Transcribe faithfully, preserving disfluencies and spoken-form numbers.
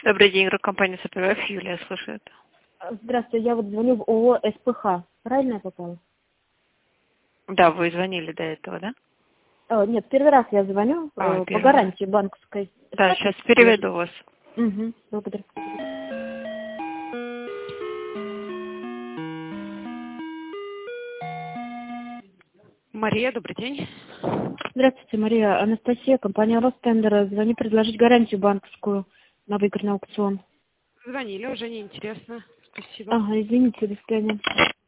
Добрый день, компания Супервайф, Юлия слушает. Здравствуйте, я вот звоню в ООО СПХ. Правильно я попала? Да, вы звонили до этого, да? О, нет, первый раз я звоню А, э, по первый раз. гарантии банковской. Да, сейчас переведу вас. Угу, благодарю. Мария, добрый день. Здравствуйте, Мария. Анастасия, компания Ростендер. Звоню предложить гарантию банковскую на выигранный аукцион. Звонили, уже неинтересно. Спасибо. Ага, извините, до свидания.